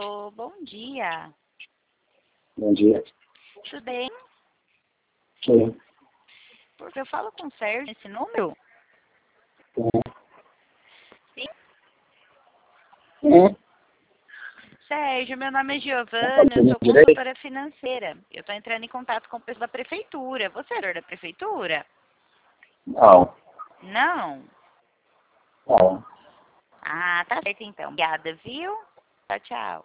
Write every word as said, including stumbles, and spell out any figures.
Alô, bom dia. Bom dia. Tudo bem? Sim. Porque eu falo com o Sérgio nesse número? Sim. Sim. Sérgio, meu nome é Tá Giovana, eu fazendo sou direito? consultora financeira. Eu estou entrando em contato com o pessoal da prefeitura. Você é vereador da prefeitura? Não. Não? Não. Ah, tá certo então. Obrigada, viu? Tchau, tchau.